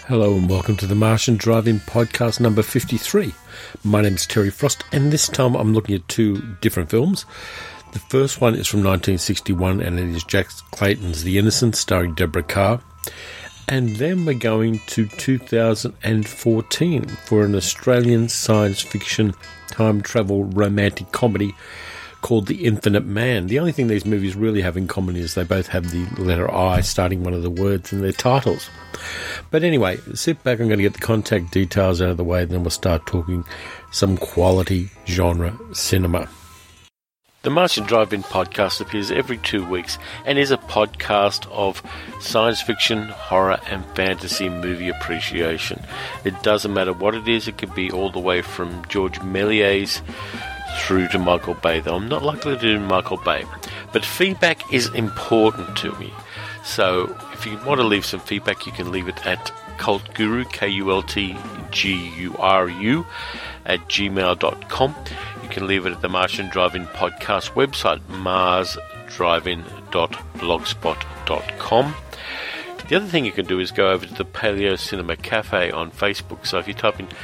Hello and welcome to the Martian Drive-In podcast number 53. My name is Terry Frost and this time I'm looking at two different films. The first one is from 1961 and it is Jack Clayton's The Innocent starring Deborah Kerr. And then we're going to 2014 for an Australian science fiction time travel romantic comedy called The Infinite Man. The only thing these movies really have in common is they both have the letter I starting one of the words in their titles. But anyway, sit back, I'm going to get the contact details out of the way, then we'll start talking some quality genre cinema. The Martian Drive-In podcast appears every 2 weeks and is a podcast of science fiction, horror and fantasy movie appreciation. It doesn't matter what it is, it could be all the way from George Méliès through to Michael Bay, though I'm not likely to do Michael Bay. But feedback is important to me. So if you want to leave some feedback, you can leave it at cultguru, KULTGURU, at gmail.com. You can leave it at the Martian Drive-In podcast website, marsdrivein.blogspot.com. The other thing you can do is go over to the Paleo Cinema Cafe on Facebook. So if you type in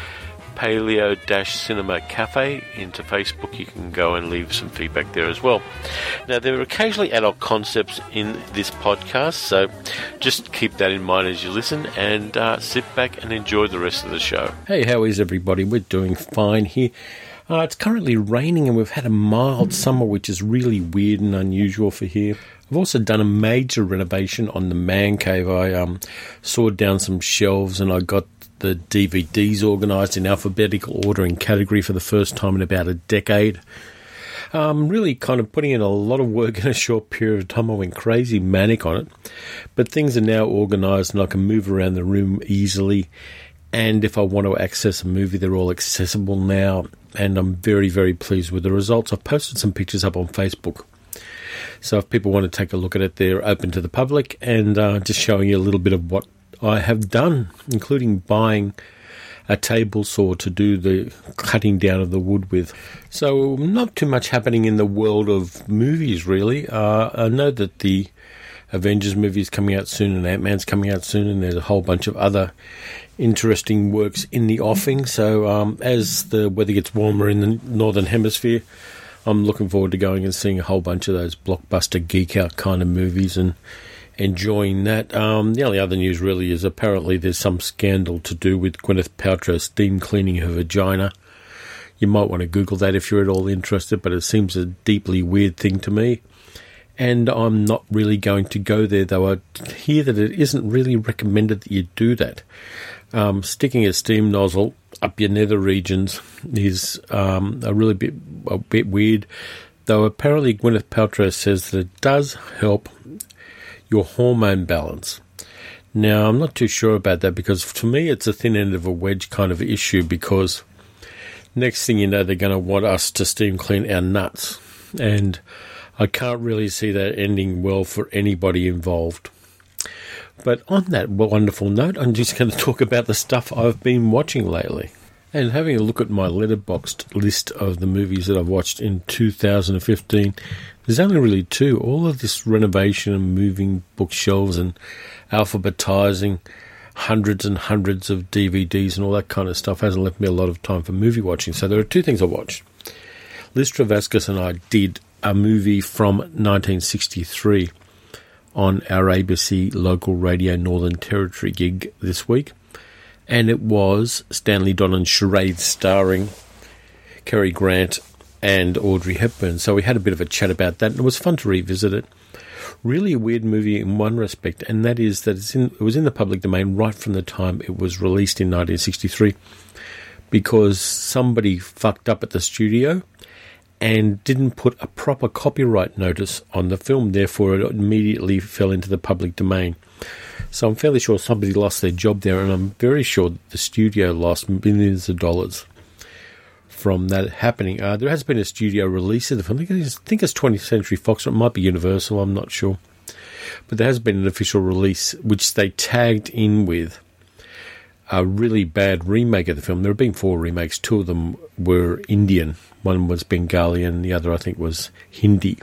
Paleo-Cinema Cafe into Facebook, you can go and leave some feedback there as well. Now, there are occasionally adult concepts in this podcast, so just keep that in mind as you listen and sit back and enjoy the rest of the show. Hey, how is everybody? We're doing fine here. It's currently raining and we've had a mild summer, which is really weird and unusual for here. I've also done a major renovation on the man cave. I sawed down some shelves and I got the DVDs organised in alphabetical order and category for the first time in about a decade. Really kind of putting in a lot of work in a short period of time. I went crazy manic on it. But things are now organised and I can move around the room easily. And if I want to access a movie, they're all accessible now. And I'm very, very pleased with the results. I've posted some pictures up on Facebook. So if people want to take a look at it, they're open to the public. And just showing you a little bit of what I have done, including buying a table saw to do the cutting down of the wood with. So not too much happening in the world of movies, really. I know that the Avengers movie is coming out soon and Ant-Man's coming out soon, and there's a whole bunch of other interesting works in the offing. So as the weather gets warmer in the Northern Hemisphere, I'm looking forward to going and seeing a whole bunch of those blockbuster geek-out kind of movies and enjoying that. The only other news really is apparently there's some scandal to do with Gwyneth Paltrow steam cleaning her vagina. You might want to Google that if you're at all interested, but it seems a deeply weird thing to me. And I'm not really going to go there, though I hear that it isn't really recommended that you do that. Sticking a steam nozzle up your nether regions is a bit weird, though apparently Gwyneth Paltrow says that it does help your hormone balance. Now, I'm not too sure about that because to me it's a thin end of a wedge kind of issue, because next thing you know they're going to want us to steam clean our nuts, and I can't really see that ending well for anybody involved. But on that wonderful note, I'm just going to talk about the stuff I've been watching lately. And having a look at my Letterboxd list of the movies that I've watched in 2015, there's only really two. All of this renovation and moving bookshelves and alphabetizing hundreds and hundreds of DVDs and all that kind of stuff hasn't left me a lot of time for movie watching. So there are two things I watched. Liz Travascus and I did a movie from 1963 on our ABC local radio Northern Territory gig this week. And it was Stanley Donen's Charade starring Cary Grant and Audrey Hepburn. So we had a bit of a chat about that, and it was fun to revisit it. Really a weird movie in one respect, and that is that it was in the public domain right from the time it was released in 1963, because somebody fucked up at the studio and didn't put a proper copyright notice on the film. Therefore, it immediately fell into the public domain. So I'm fairly sure somebody lost their job there, and I'm very sure that the studio lost millions of dollars from that happening. There has been a studio release of the film. I think it's 20th Century Fox, or it might be Universal, I'm not sure. But there has been an official release, which they tagged in with a really bad remake of the film. There have been 4 remakes. 2 of them were Indian. One was Bengali, and the other, I think, was Hindi.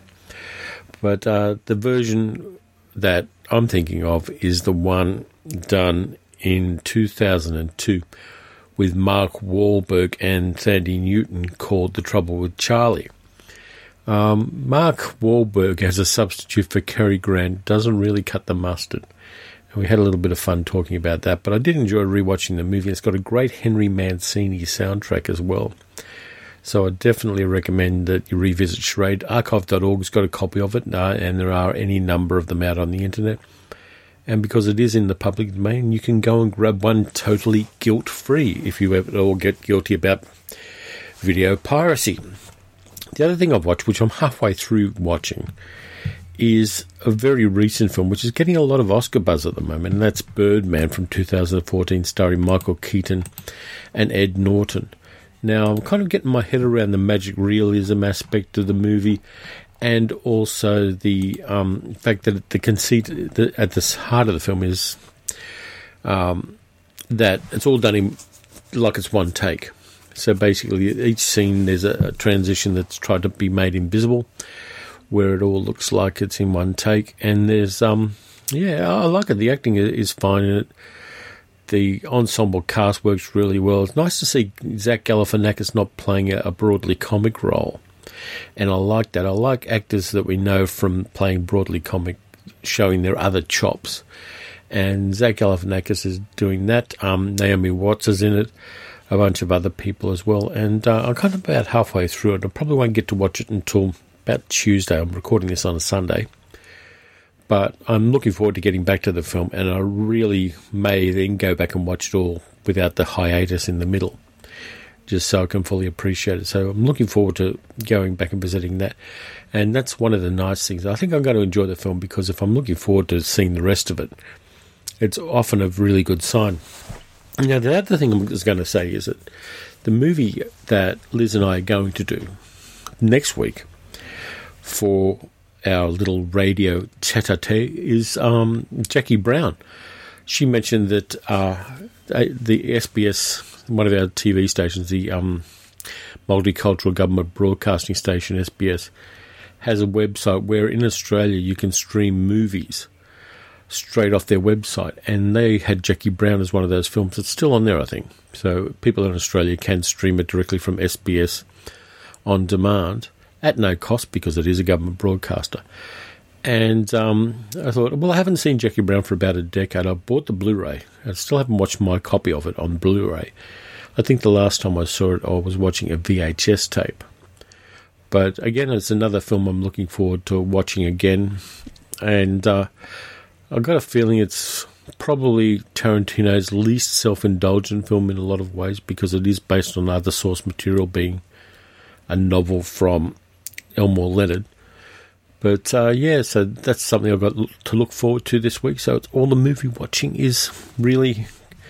But the version that I'm thinking of is the one done in 2002 with Mark Wahlberg and Thandie Newton called The Trouble with Charlie. Mark Wahlberg as a substitute for Cary Grant doesn't really cut the mustard. And we had a little bit of fun talking about that, but I did enjoy rewatching the movie. It's got a great Henry Mancini soundtrack as well. So I definitely recommend that you revisit Charade. Archive.org's got a copy of it, and there are any number of them out on the internet. And because it is in the public domain, you can go and grab one totally guilt-free if you ever all get guilty about video piracy. The other thing I've watched, which I'm halfway through watching, is a very recent film, which is getting a lot of Oscar buzz at the moment, and that's Birdman from 2014, starring Michael Keaton and Ed Norton. Now, I'm kind of getting my head around the magic realism aspect of the movie, and also the fact that the conceit at the heart of the film is that it's all done in like it's one take. So basically, each scene there's a transition that's tried to be made invisible, where it all looks like it's in one take. And there's I like it. The acting is fine in it. The ensemble cast works really well. It's nice to see Zach Galifianakis not playing a broadly comic role. And I like that. I like actors that we know from playing broadly comic, showing their other chops. And Zach Galifianakis is doing that. Naomi Watts is in it. A bunch of other people as well. And I'm kind of about halfway through it. I probably won't get to watch it until about Tuesday. I'm recording this on a Sunday. But I'm looking forward to getting back to the film, and I really may then go back and watch it all without the hiatus in the middle, just so I can fully appreciate it. So I'm looking forward to going back and visiting that. And that's one of the nice things. I think I'm going to enjoy the film because if I'm looking forward to seeing the rest of it, it's often a really good sign. Now, the other thing I was going to say is that the movie that Liz and I are going to do next week for our little radio tete-a-tete is Jackie Brown. She mentioned that the SBS, one of our TV stations, the Multicultural Government Broadcasting Station, SBS, has a website where in Australia you can stream movies straight off their website. And they had Jackie Brown as one of those films. It's still on there, I think. So people in Australia can stream it directly from SBS on demand, at no cost because it is a government broadcaster. And I thought, well, I haven't seen Jackie Brown for about a decade. I bought the Blu-ray. I still haven't watched my copy of it on Blu-ray. I think the last time I saw it, I was watching a VHS tape. But again, it's another film I'm looking forward to watching again. And I've got a feeling it's probably Tarantino's least self-indulgent film in a lot of ways because it is based on other source material, being a novel from Elmore Leonard. But so that's something I've got to look forward to this week. So it's all the movie watching is really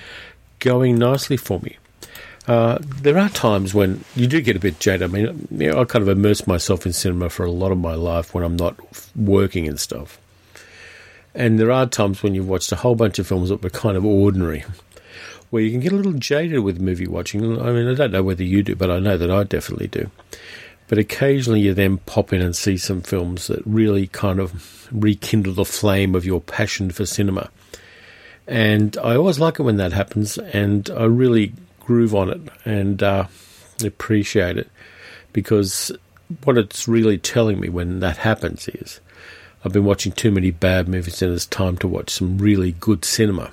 going nicely for me. There are times when you do get a bit jaded. I mean, I kind of immerse myself in cinema for a lot of my life when I'm not working and stuff. And there are times when you've watched a whole bunch of films that were kind of ordinary, where you can get a little jaded with movie watching. I mean, I don't know whether you do, but I know that I definitely do. But occasionally you then pop in and see some films that really kind of rekindle the flame of your passion for cinema. And I always like it when that happens, and I really groove on it and appreciate it, because what it's really telling me when that happens is I've been watching too many bad movies and it's time to watch some really good cinema.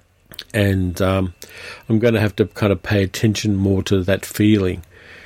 And I'm going to have to kind of pay attention more to that feeling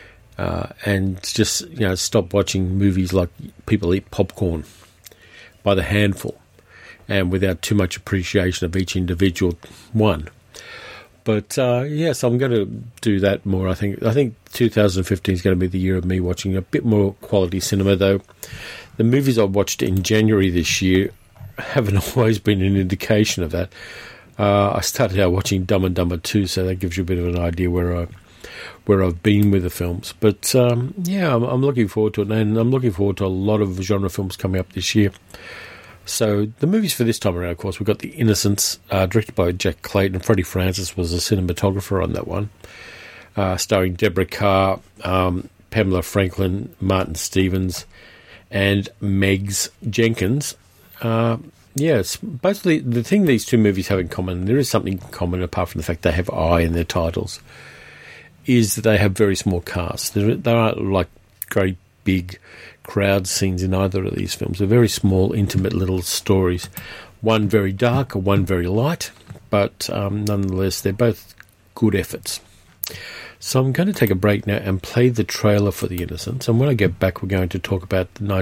and just, stop watching movies like people eat popcorn by the handful and without too much appreciation of each individual one. But, so I'm going to do that more, I think. I think 2015 is going to be the year of me watching a bit more quality cinema, though. The movies I watched in January this year haven't always been an indication of that. I started out watching Dumb and Dumber 2, so that gives you a bit of an idea where I've been with the films. But, I'm looking forward to it, and I'm looking forward to a lot of genre films coming up this year. So the movies for this time around, of course, we've got The Innocents, directed by Jack Clayton. Freddie Francis was a cinematographer on that one, starring Deborah Kerr, Pamela Franklin, Martin Stevens, and Megs Jenkins. Yes, basically the thing these two movies have in common, there is something in common apart from the fact they have I in their titles, is that they have very small casts. There aren't like great big crowd scenes in either of these films. They're very small, intimate little stories. One very dark, one very light, but nonetheless they're both good efforts. So I'm going to take a break now and play the trailer for The Innocents, and when I get back we're going to talk about the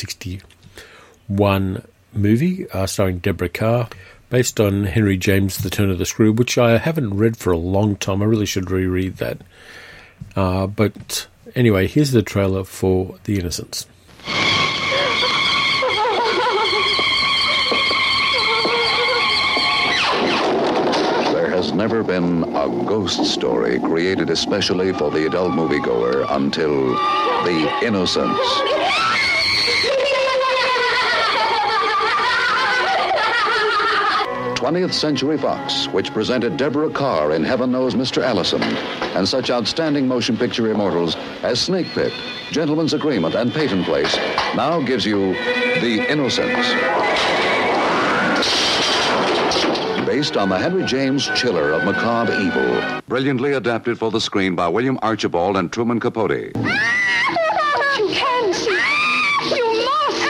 1961 movie starring Deborah Kerr, based on Henry James' The Turn of the Screw, which I haven't read for a long time. I really should reread that. But anyway, here's the trailer for The Innocents. There has never been a ghost story created especially for the adult moviegoer until The Innocents. 20th Century Fox, which presented Deborah Kerr in Heaven Knows Mr. Allison, and such outstanding motion picture immortals as Snake Pit, Gentleman's Agreement, and Peyton Place, now gives you The Innocents. Based on the Henry James chiller of macabre evil. Brilliantly adapted for the screen by William Archibald and Truman Capote. You can see. You must.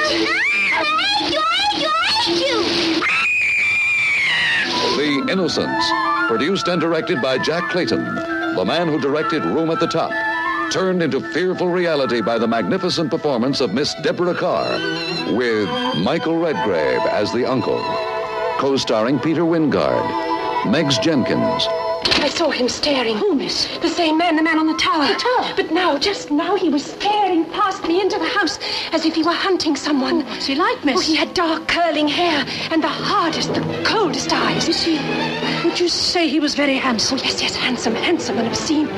The Innocents, produced and directed by Jack Clayton, the man who directed Room at the Top, turned into fearful reality by the magnificent performance of Miss Deborah Kerr, with Michael Redgrave as the uncle, co-starring Peter Wingard, Meggs Jenkins. I saw him staring. Who, miss? The same man, the man on the tower. The tower? But now, just now, he was staring past me into the house as if he were hunting someone. What's he like, miss? Oh, he had dark, curling hair and the hardest, the coldest eyes. Is he... Would you say he was very handsome? Yes, yes, handsome and obscene.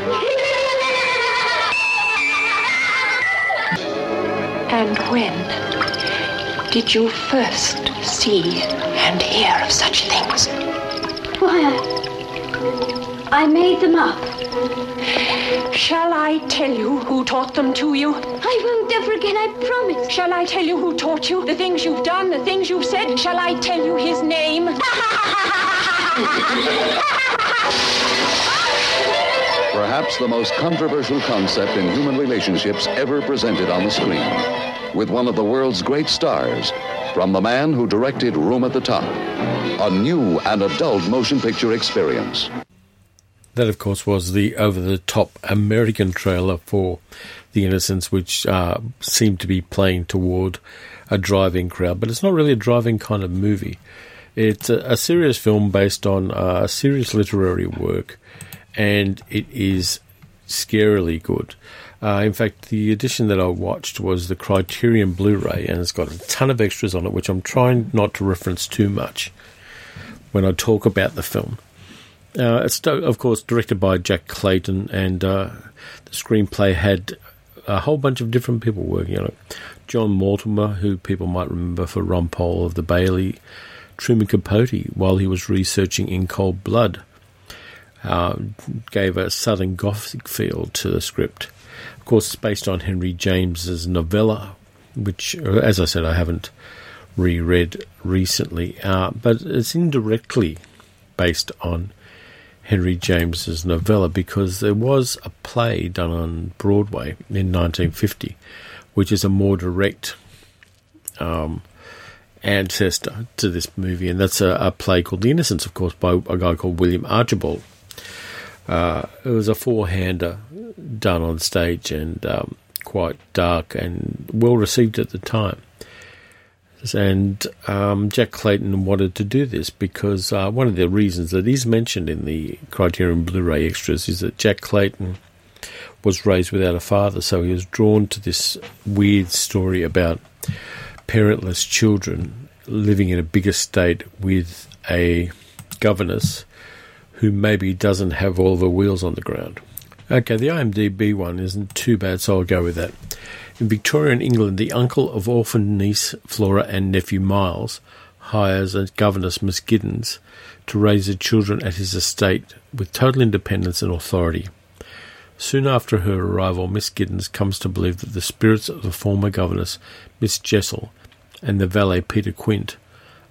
And when did you first see and hear of such things? Why, I made them up. Shall I tell you who taught them to you? I won't ever again, I promise. Shall I tell you who taught you? The things you've done, the things you've said? Shall I tell you his name? Perhaps the most controversial concept in human relationships ever presented on the screen, with one of the world's great stars, from the man who directed Room at the Top, a new and adult motion picture experience. That, of course, was the over-the-top American trailer for The Innocents, which seemed to be playing toward a drive-in crowd. But it's not really a drive-in kind of movie. It's a serious film based on a serious literary work, and it is scarily good. In fact, the edition that I watched was the Criterion Blu-ray, and it's got a ton of extras on it, which I'm trying not to reference too much when I talk about the film. It's, of course, directed by Jack Clayton, and the screenplay had a whole bunch of different people working on it. John Mortimer, who people might remember for Rumpole of the Bailey, Truman Capote, while he was researching In Cold Blood, gave a Southern Gothic feel to the script. Of course, it's based on Henry James's novella, which, as I said, I haven't reread recently, but it's indirectly based on Henry James's novella, because there was a play done on Broadway in 1950, which is a more direct ancestor to this movie, and that's a play called The Innocents, of course, by a guy called William Archibald. It was a four-hander done on stage, and quite dark and well received at the time. And Jack Clayton wanted to do this because one of the reasons that is mentioned in the Criterion Blu-ray extras is that Jack Clayton was raised without a father, so he was drawn to this weird story about parentless children living in a big estate with a governess who maybe doesn't have all the wheels on the ground. Okay, the IMDb one isn't too bad, so I'll go with that. In Victorian England, the uncle of orphaned niece Flora and nephew Miles hires a governess, Miss Giddens, to raise the children at his estate with total independence and authority. Soon after her arrival, Miss Giddens comes to believe that the spirits of the former governess, Miss Jessel, and the valet Peter Quint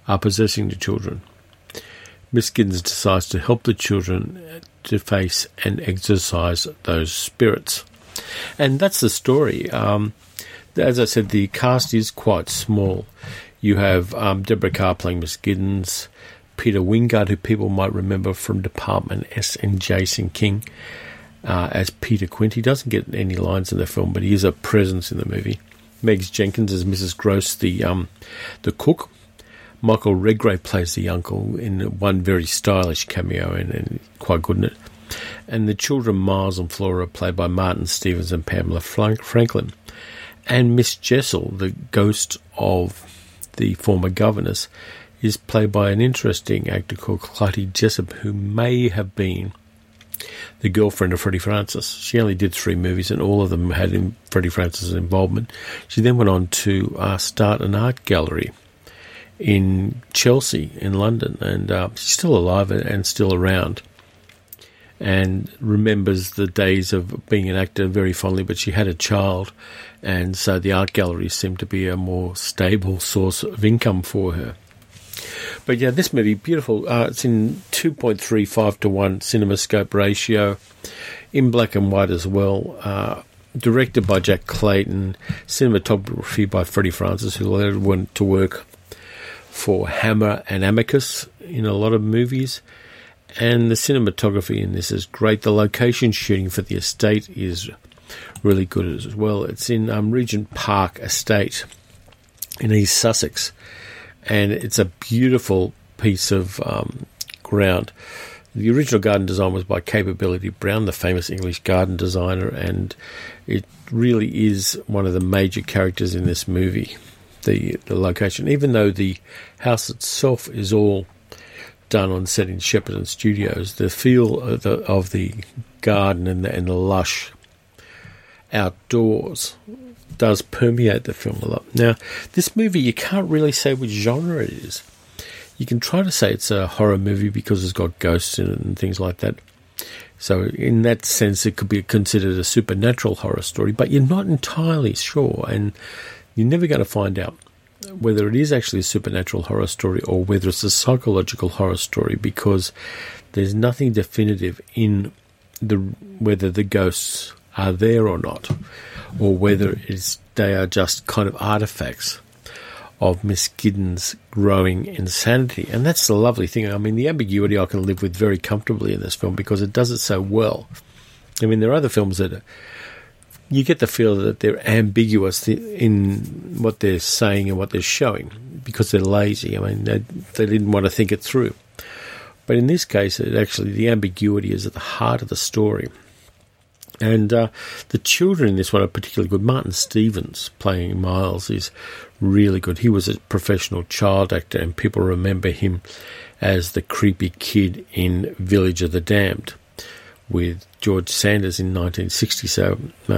are possessing the children. Miss Giddens decides to help the children to face and exorcise those spirits. And that's the story. As I said, the cast is quite small. You have Deborah Kerr playing Miss Giddens, Peter Wingard, who people might remember from Department S, and Jason King as Peter Quint. He doesn't get any lines in the film, but he is a presence in the movie. Megs Jenkins as Mrs. Gross, the cook. Michael Redgrave plays the uncle in one very stylish cameo and quite good in it. And the children, Miles and Flora, are played by Martin Stevens and Pamela Franklin. And Miss Jessel, the ghost of the former governess, is played by an interesting actor called Clytie Jessup, who may have been the girlfriend of Freddie Francis. She only did 3 movies, and all of them had Freddie Francis' involvement. She then went on to start an art gallery in Chelsea in London, and she's still alive and still around, and remembers the days of being an actor very fondly, but she had a child, and so the art gallery seemed to be a more stable source of income for her. But yeah, this movie, beautiful. It's in 2.35 to 1 CinemaScope ratio, in black and white as well. Directed by Jack Clayton, cinematography by Freddie Francis, who later went to work for Hammer and Amicus in a lot of movies. And the cinematography in this is great. The location shooting for the estate is really good as well. It's in Regent Park Estate in East Sussex, and it's a beautiful piece of ground. The original garden design was by Capability Brown, the famous English garden designer, and it really is one of the major characters in this movie, the location. Even though the house itself is all done on set in Shepperton Studios, the feel of the garden and the lush outdoors does permeate the film a lot. Now, this movie, you can't really say which genre it is. You can try to say it's a horror movie because it's got ghosts in it and things like that. So in that sense, it could be considered a supernatural horror story, but you're not entirely sure, and you're never going to find out whether it is actually a supernatural horror story or whether it's a psychological horror story, because there's nothing definitive in whether the ghosts are there or not, or whether they are just kind of artifacts of Miss Giddens' growing insanity. And that's the lovely thing. I mean, the ambiguity I can live with very comfortably in this film because it does it so well. I mean, there are other films that you get the feel that they're ambiguous in what they're saying and what they're showing because they're lazy. I mean, they didn't want to think it through. But in this case, the ambiguity is at the heart of the story. And the children in this one are particularly good. Martin Stevens playing Miles is really good. He was a professional child actor, and people remember him as the creepy kid in Village of the Damned with George Sanders in 1960. So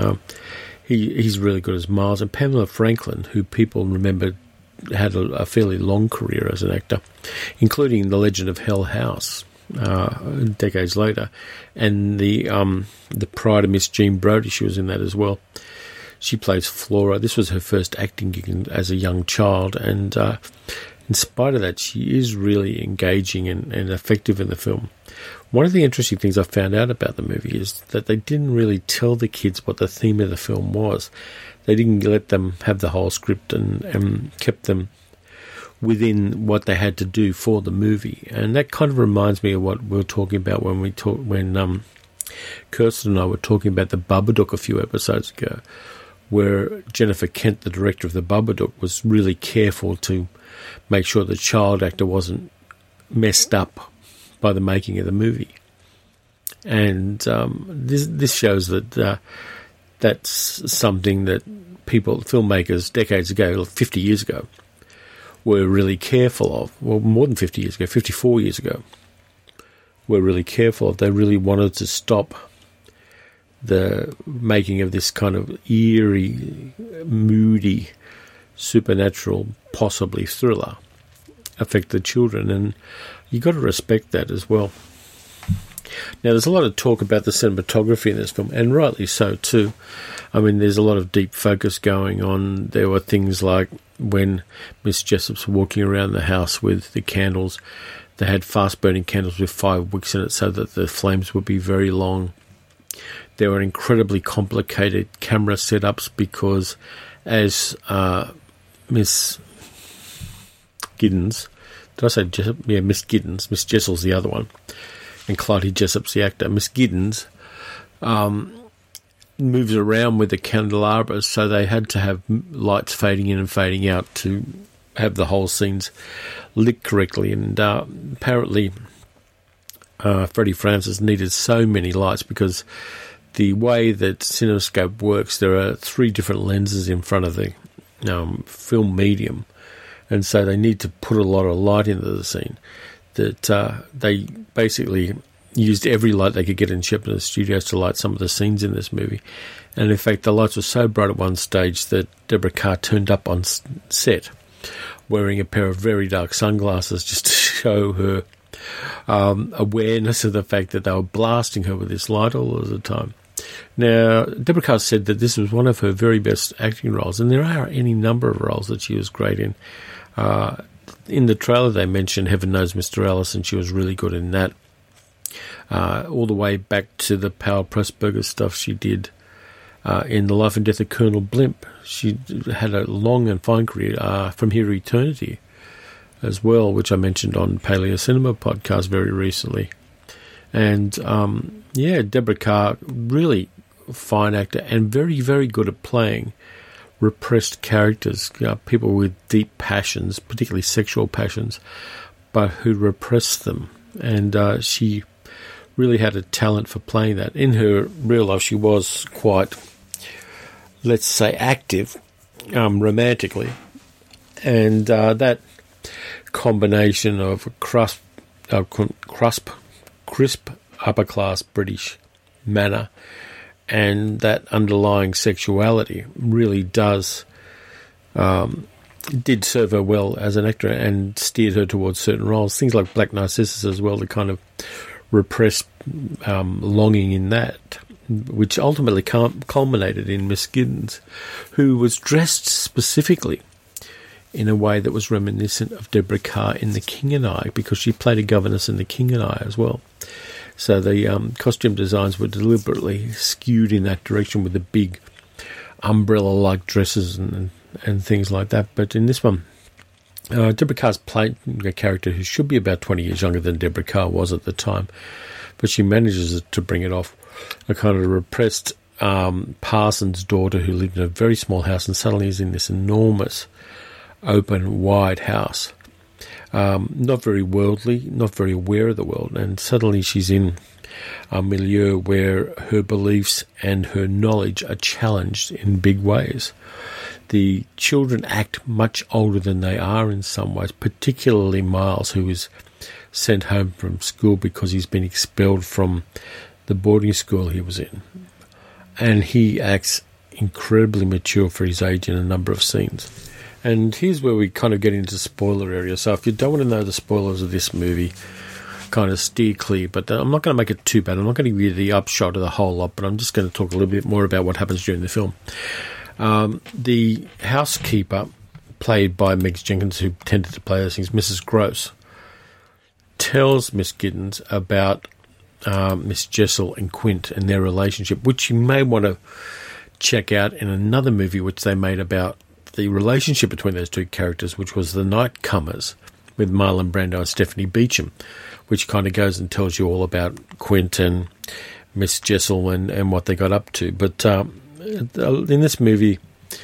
he's really good as Miles. And Pamela Franklin, who people remember had a fairly long career as an actor, including The Legend of Hell House, decades later, and the Pride of Miss Jean Brodie, she was in that as well. She plays Flora. This was her first acting gig as a young child, and in spite of that, she is really engaging and effective in the film. One of the interesting things I found out about the movie is that they didn't really tell the kids what the theme of the film was. They didn't let them have the whole script and kept them within what they had to do for the movie. And that kind of reminds me of what we were talking about when Kirsten and I were talking about the Babadook a few episodes ago, where Jennifer Kent, the director of the Babadook, was really careful to make sure the child actor wasn't messed up by the making of the movie. And this shows that that's something that filmmakers decades ago, 50 years ago, were really careful of. Well, more than 50 years ago, 54 years ago, were really careful of. They really wanted to stop the making of this kind of eerie, moody, supernatural, possibly thriller affect the children, and you got to respect that as well. Now, there's a lot of talk about the cinematography in this film, and rightly so too. I mean, there's a lot of deep focus going on. There were things like when Miss Jessup's walking around the house with the candles. They had fast-burning candles with 5 wicks in it so that the flames would be very long. There were incredibly complicated camera setups because as Miss Giddens, did I say Jessup? Yeah, Miss Giddens. Miss Jessel's the other one. And Clyde Jessup's the actor. Miss Giddens moves around with the candelabras, so they had to have lights fading in and fading out to have the whole scenes lit correctly. And apparently Freddie Francis needed so many lights because the way that CinemaScope works, there are 3 different lenses in front of the film medium, and so they need to put a lot of light into the scene. That they basically used every light they could get in Shepperton Studios to light some of the scenes in this movie. And in fact, the lights were so bright at one stage that Deborah Kerr turned up on set wearing a pair of very dark sunglasses just to show her awareness of the fact that they were blasting her with this light all of the time. Now, Deborah Kerr said that this was one of her very best acting roles, and there are any number of roles that she was great in. In the trailer, they mentioned Heaven Knows Mr. Alice, and she was really good in that. All the way back to the Powell Pressburger stuff she did in The Life and Death of Colonel Blimp. She had a long and fine career From Here to Eternity as well, which I mentioned on Paleo Cinema podcast very recently. And, Deborah Kerr, really fine actor and very, very good at playing repressed characters, people with deep passions, particularly sexual passions, but who repress them. And she really had a talent for playing that. In her real life, she was quite, let's say, active romantically. And that combination of crisp upper-class British manner and that underlying sexuality really did serve her well as an actor and steered her towards certain roles. Things like Black Narcissus as well, the kind of repressed longing in that, which ultimately culminated in Miss Giddens, who was dressed specifically in a way that was reminiscent of Deborah Kerr in The King and I, because she played a governess in The King and I as well. So the costume designs were deliberately skewed in that direction with the big umbrella-like dresses and things like that. But in this one, Deborah Kerr's played a character who should be about 20 years younger than Deborah Kerr was at the time, but she manages to bring it off. A kind of repressed parson's daughter who lived in a very small house and suddenly is in this enormous, open, wide house. Not very worldly, not very aware of the world, and suddenly she's in a milieu where her beliefs and her knowledge are challenged in big ways. The children act much older than they are in some ways, particularly Miles, who is sent home from school because he's been expelled from the boarding school he was in. And he acts incredibly mature for his age in a number of scenes. And here's where we kind of get into spoiler area. So if you don't want to know the spoilers of this movie, kind of steer clear. But I'm not going to make it too bad. I'm not going to give you the upshot of the whole lot, but I'm just going to talk a little bit more about what happens during the film. The housekeeper, played by Meg Jenkins, who tended to play those things, Mrs. Gross, tells Miss Giddens about Miss Jessel and Quint and their relationship, which you may want to check out in another movie which they made about the relationship between those two characters, which was The Nightcomers with Marlon Brando and Stephanie Beacham, which kind of goes and tells you all about Quint and Miss Jessel and what they got up to. But in this movie,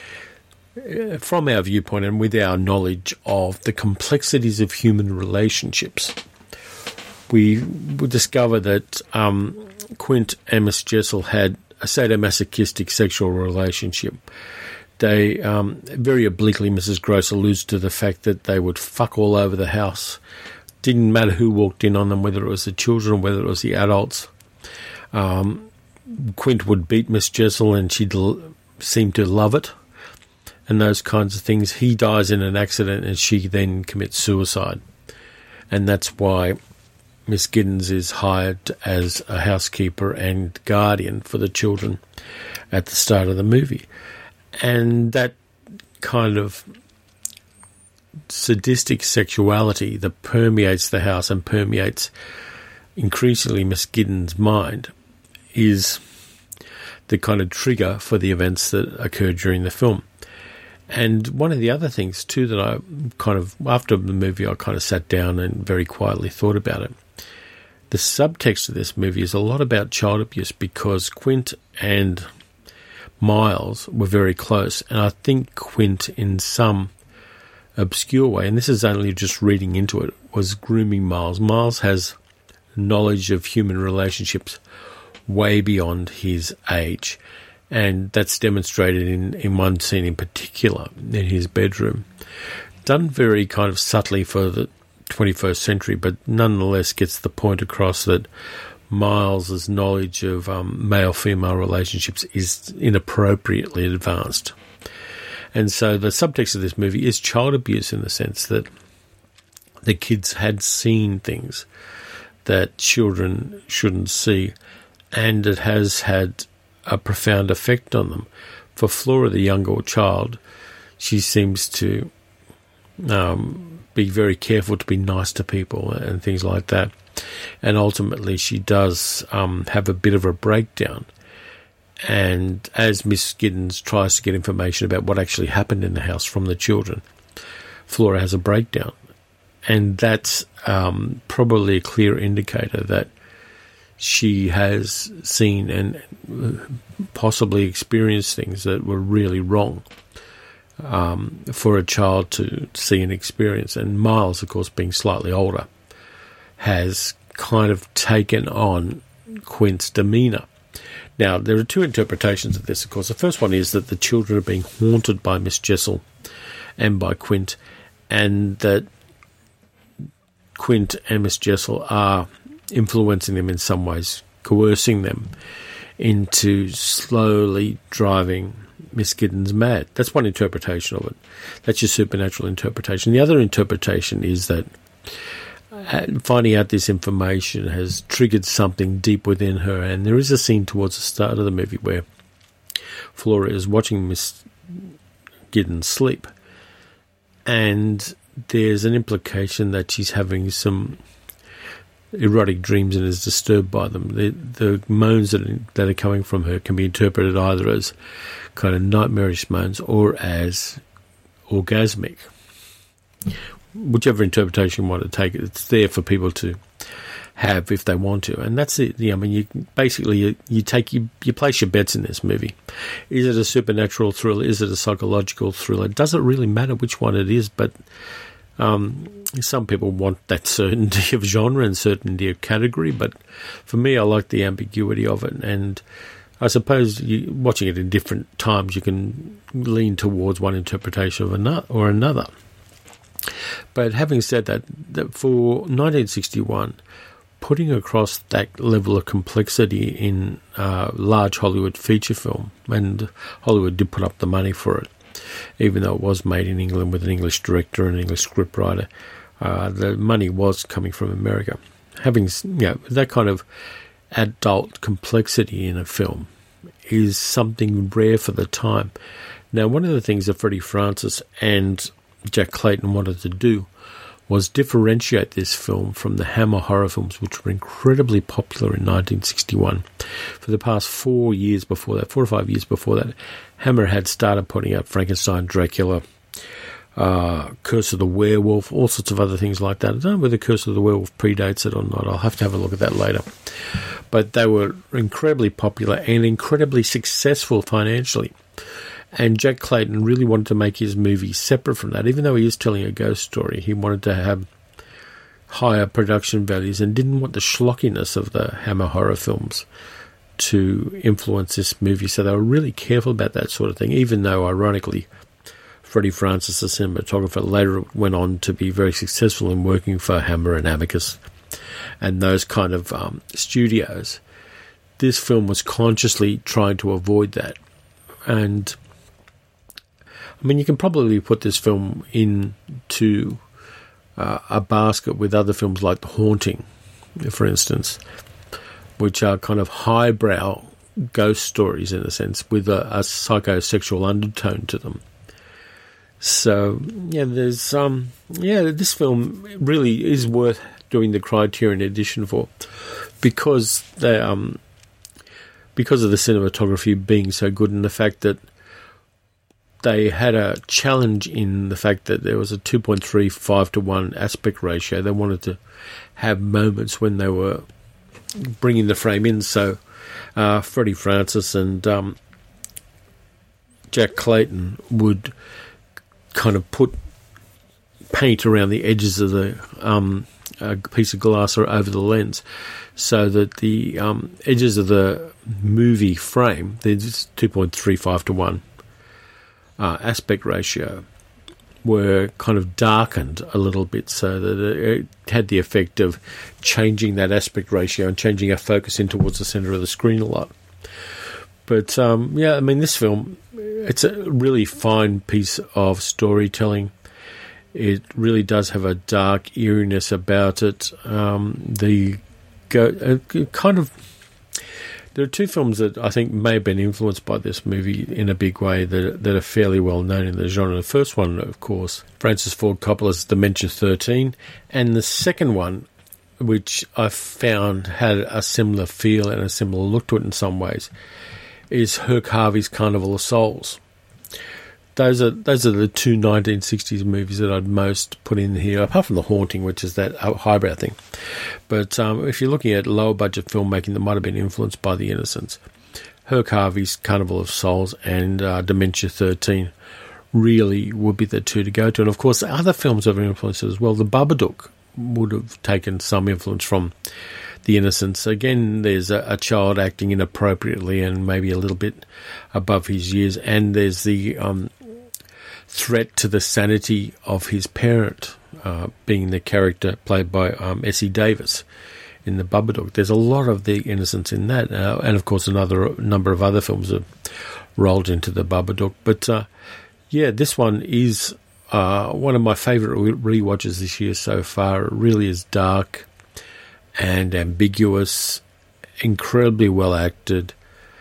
from our viewpoint and with our knowledge of the complexities of human relationships, we discover that Quint and Miss Jessel had a sadomasochistic sexual relationship. They, very obliquely, Mrs. Gross alludes to the fact that they would fuck all over the house. Didn't matter who walked in on them, whether it was the children or whether it was the adults. Quint would beat Miss Jessel and she'd seem to love it and those kinds of things. He dies in an accident and she then commits suicide. And that's why Miss Giddens is hired as a housekeeper and guardian for the children at the start of the movie. And that kind of sadistic sexuality that permeates the house and permeates increasingly Miss Giddens' mind is the kind of trigger for the events that occur during the film. And one of the other things, too, that I kind of, after the movie, I kind of sat down and very quietly thought about it. The subtext of this movie is a lot about child abuse because Quint and Miles were very close. And I think Quint, in some obscure way, and this is only just reading into it, was grooming Miles. Miles has knowledge of human relationships way beyond his age. And that's demonstrated in one scene in particular, in his bedroom. Done very kind of subtly for the 21st century, but nonetheless gets the point across that Miles's knowledge of male-female relationships is inappropriately advanced. And so the subtext of this movie is child abuse in the sense that the kids had seen things that children shouldn't see, and it has had a profound effect on them. For Flora, the younger child, she seems to be very careful to be nice to people and things like that. And ultimately she does have a bit of a breakdown. And as Miss Giddens tries to get information about what actually happened in the house from the children, Flora has a breakdown. And that's probably a clear indicator that she has seen and possibly experienced things that were really wrong for a child to see and experience. And Miles, of course, being slightly older, has kind of taken on Quint's demeanour. Now, there are two interpretations of this, of course. The first one is that the children are being haunted by Miss Jessel and by Quint, and that Quint and Miss Jessel are influencing them in some ways, coercing them into slowly driving Miss Giddens mad. That's one interpretation of it. That's your supernatural interpretation. The other interpretation is that finding out this information has triggered something deep within her, and there is a scene towards the start of the movie where Flora is watching Miss Giddens sleep, and there's an implication that she's having some erotic dreams and is disturbed by them. The moans that are coming from her can be interpreted either as kind of nightmarish moans or as orgasmic. Whichever interpretation you want to take, it's there for people to have if they want to, and that's it. I mean, you place your bets in this movie. Is it a supernatural thriller? Is it a psychological thriller? It doesn't really matter which one it is, but some people want that certainty of genre and certainty of category, but for me, I like the ambiguity of it, and I suppose watching it in different times, you can lean towards one interpretation or another. But having said that for 1961, putting across that level of complexity in a large Hollywood feature film, and Hollywood did put up the money for it, even though it was made in England with an English director and an English scriptwriter, the money was coming from America. Having that kind of adult complexity in a film is something rare for the time. Now, one of the things that Freddie Francis and Jack Clayton wanted to do was differentiate this film from the Hammer horror films, which were incredibly popular in 1961. For the past 4 years before that, 4 or 5 years before that, Hammer had started putting out Frankenstein, Dracula, Curse of the Werewolf, all sorts of other things like that. I don't know whether Curse of the Werewolf predates it or not. I'll have to have a look at that later. But they were incredibly popular and incredibly successful financially. And Jack Clayton really wanted to make his movie separate from that. Even though he is telling a ghost story, he wanted to have higher production values and didn't want the schlockiness of the Hammer horror films to influence this movie. So they were really careful about that sort of thing, even though, ironically, Freddie Francis, the cinematographer, later went on to be very successful in working for Hammer and Amicus and those kind of studios. This film was consciously trying to avoid that. And I mean, you can probably put this film into a basket with other films like The Haunting, for instance, which are kind of highbrow ghost stories in a sense with a psychosexual undertone to them. So there's this film really is worth doing the Criterion edition for, because they because of the cinematography being so good, and the fact that they had a challenge in the fact that there was a 2.35:1 aspect ratio. They wanted to have moments when they were bringing the frame in. So Freddie Francis and Jack Clayton would kind of put paint around the edges of the piece of glass or over the lens, so that the edges of the movie frame, there's 2.35:1 aspect ratio, were kind of darkened a little bit, so that it had the effect of changing that aspect ratio and changing our focus in towards the centre of the screen a lot. But this film, it's a really fine piece of storytelling. It really does have a dark eeriness about it. There are two films that I think may have been influenced by this movie in a big way that are fairly well known in the genre. The first one, of course, Francis Ford Coppola's Dementia 13, and the second one, which I found had a similar feel and a similar look to it in some ways, is Herc Harvey's Carnival of Souls. Those are the two 1960s movies that I'd most put in here, apart from The Haunting, which is that highbrow thing. But if you're looking at lower budget filmmaking that might have been influenced by The Innocents, Herc Harvey's Carnival of Souls and Dementia 13 really would be the two to go to. And of course, other films have influenced as well. The Babadook would have taken some influence from The Innocents. Again, there's a child acting inappropriately and maybe a little bit above his years, and there's the threat to the sanity of his parent, being the character played by Essie Davis in The Babadook. There's a lot of The Innocents in that, and of course another number of other films have rolled into The Babadook. But this one is one of my favourite rewatches this year so far. It really is dark and ambiguous, incredibly well acted,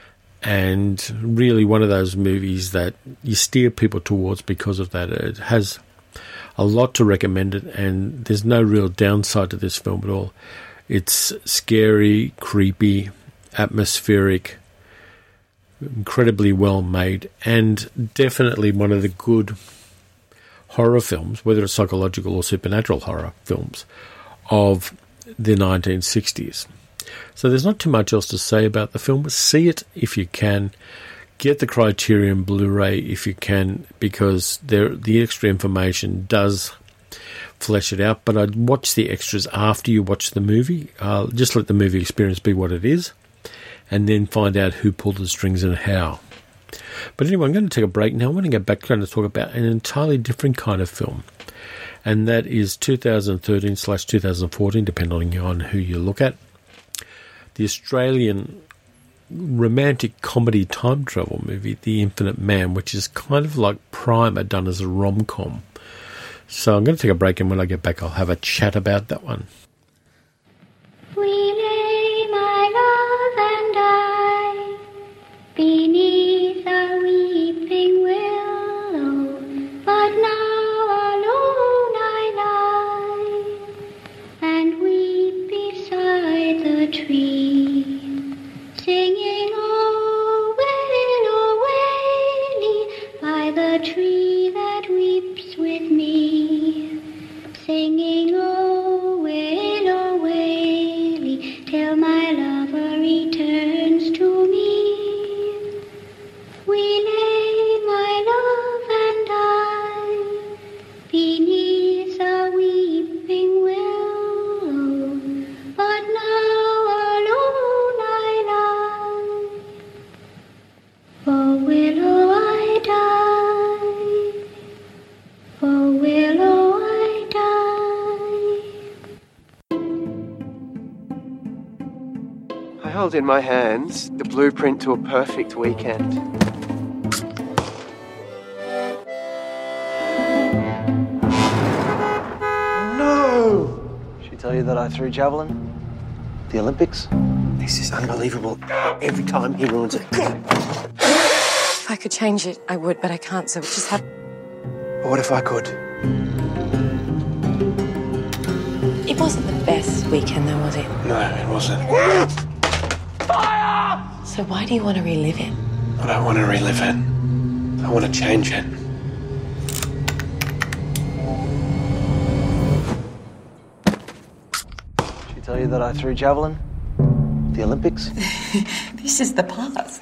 and really one of those movies that you steer people towards because of that. It has a lot to recommend it, and there's no real downside to this film at all. It's scary, creepy, atmospheric, incredibly well made, and definitely one of the good horror films, whether it's psychological or supernatural horror films, of the 1960s. So there's not too much else to say about the film. See it if you can. Get the Criterion Blu-ray if you can, because the extra information does flesh it out. But I'd watch the extras after you watch the movie. Just let the movie experience be what it is, and then find out who pulled the strings and how. But anyway, I'm going to take a break now. I want to go back to talk about an entirely different kind of film, and that is 2013/2014, depending on who you look at. The Australian romantic comedy time travel movie, The Infinite Man, which is kind of like Primer done as a rom-com. So I'm going to take a break, and when I get back I'll have a chat about that one. We lay, my love and I, beneath a weeping willow, but now alone I lie and weep beside the tree, singing, oh, waily, by the tree that weeps with me, singing, oh, waily, till my lover returns to me. We lay, my love and I, beneath a weeping willow, but now alone I lie. For willow I die, for willow I die. I hold in my hands the blueprint to a perfect weekend. No! She tell you that I threw javelin? The Olympics? This is unbelievable. Every time he ruins it. If I could change it, I would, but I can't, so we just have... But what if I could? It wasn't the best weekend, though, was it? No, it wasn't. Fire! So why do you want to relive it? I don't want to relive it. I want to change it. She tell you that I threw javelin? The Olympics? This is the past.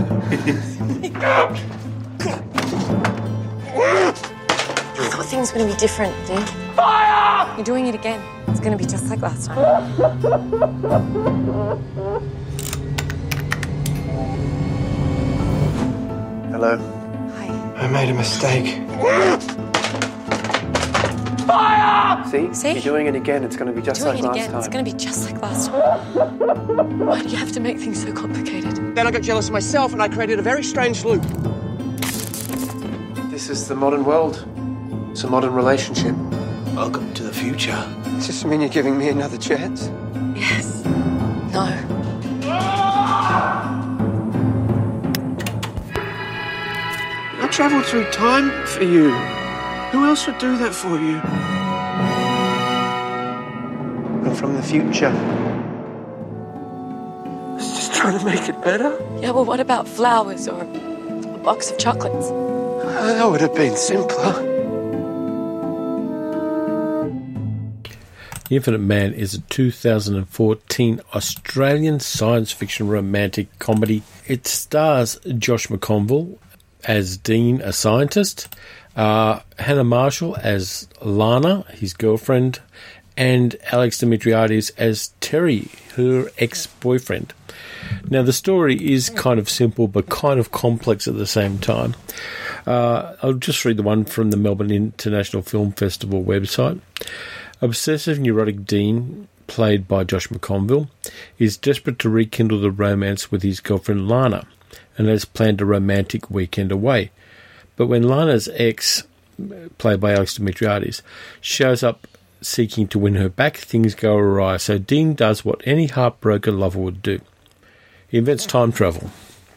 I thought things were going to be different, Dean. Fire! You're doing it again. It's going to be just like last time. Hello. Hi. I made a mistake. Fire! See? You're doing it again. It's going to be just like last time. It's going to be just like last time. Why do you have to make things so complicated? Then I got jealous of myself and I created a very strange loop. This is the modern world. It's a modern relationship. Welcome to the future. Does this mean you're giving me another chance? Yes. No. I travelled through time for you. Who else would do that for you? I'm from the future. I was just trying to make it better. Yeah, well, what about flowers or a box of chocolates? That would have been simpler. The Infinite Man is a 2014 Australian science fiction romantic comedy. It stars Josh McConville as Dean, a scientist, Hannah Marshall as Lana, his girlfriend, and Alex Dimitriades as Terry, her ex-boyfriend. Now, the story is kind of simple but kind of complex at the same time. I'll just read the one from the Melbourne International Film Festival website. Obsessive neurotic Dean, played by Josh McConville, is desperate to rekindle the romance with his girlfriend Lana and has planned a romantic weekend away. But when Lana's ex, played by Alex Dimitriades, shows up seeking to win her back, things go awry. So Dean does what any heartbroken lover would do. He invents time travel.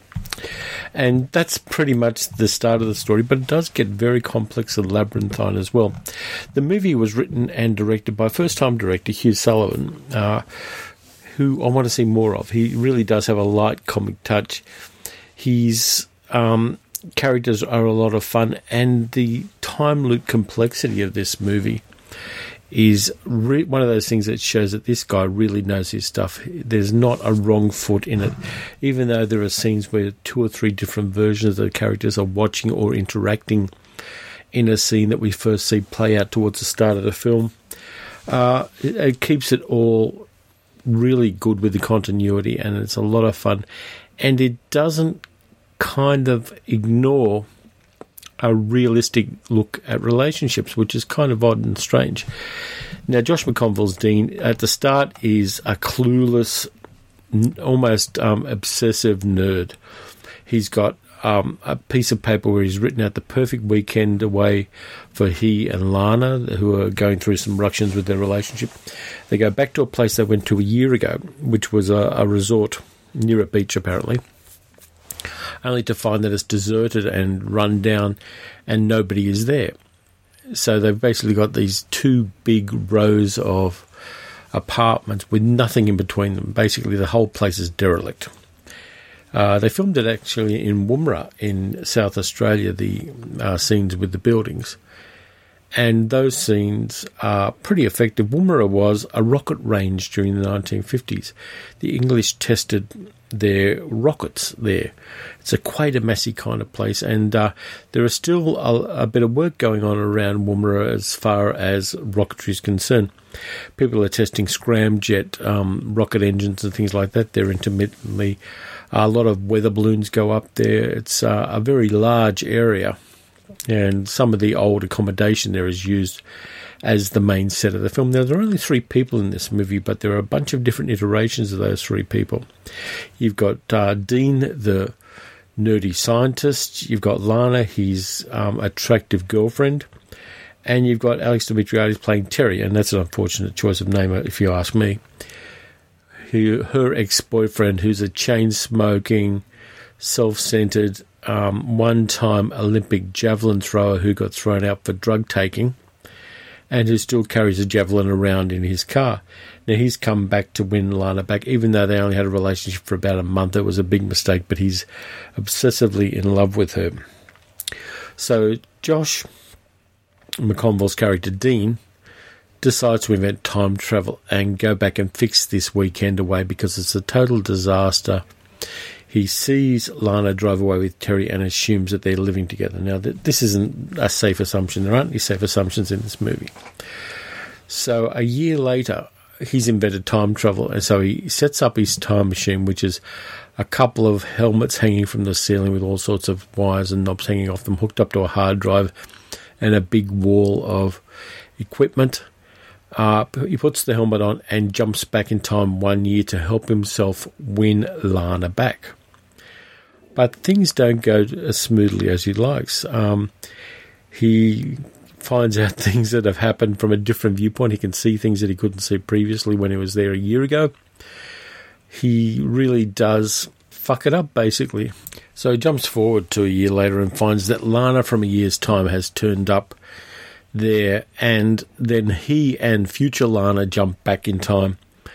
And that's pretty much the start of the story, but it does get very complex and labyrinthine as well. The movie was written and directed by first-time director Hugh Sullivan, who I want to see more of. He really does have a light comic touch. His characters are a lot of fun, and the time loop complexity of this movie is one of those things that shows that this guy really knows his stuff. There's not a wrong foot in it, even though there are scenes where 2 or 3 different versions of the characters are watching or interacting in a scene that we first see play out towards the start of the film. It keeps it all really good with the continuity, and it's a lot of fun. And it doesn't kind of ignore a realistic look at relationships, which is kind of odd and strange. Now, Josh McConville's Dean at the start is a clueless, almost obsessive nerd. He's got a piece of paper where he's written out the perfect weekend away for he and Lana, who are going through some ructions with their relationship. They go back to a place they went to a year ago, which was a resort near a beach, apparently, only to find that it's deserted and run down and nobody is there. So they've basically got these 2 big rows of apartments with nothing in between them. Basically, the whole place is derelict. They filmed it actually in Woomera in South Australia, the scenes with the buildings. And those scenes are pretty effective. Woomera was a rocket range during the 1950s. The English tested their rockets there. It's a Quatermassy kind of place, and there is still a bit of work going on around Woomera as far as rocketry is concerned. People are testing scramjet rocket engines and things like that there intermittently. A lot of weather balloons go up there. It's a very large area, and some of the old accommodation there is used as the main set of the film. Now, there are only 3 people in this movie, but there are a bunch of different iterations of those 3 people. You've got Dean, the nerdy scientist. You've got Lana, his attractive girlfriend. And you've got Alex Dimitriades playing Terry, and that's an unfortunate choice of name, if you ask me. Her ex-boyfriend, who's a chain-smoking, self-centered, one-time Olympic javelin thrower who got thrown out for drug taking and who still carries a javelin around in his car. Now, he's come back to win Lana back, even though they only had a relationship for about a month. It was a big mistake, but he's obsessively in love with her. So Josh McConville's character, Dean, decides to invent time travel and go back and fix this weekend away because it's a total disaster. He sees Lana drive away with Terry and assumes that they're living together. Now, this isn't a safe assumption. There aren't any safe assumptions in this movie. So a year later, he's invented time travel, and so he sets up his time machine, which is a couple of helmets hanging from the ceiling with all sorts of wires and knobs hanging off them, hooked up to a hard drive, and a big wall of equipment. He puts the helmet on and jumps back in time 1 year to help himself win Lana back. But things don't go as smoothly as he likes. He finds out things that have happened from a different viewpoint. He can see things that he couldn't see previously when he was there a year ago. He really does fuck it up, basically. So he jumps forward to a year later and finds that Lana from a year's time has turned up there, and then he and future Lana jump back in time,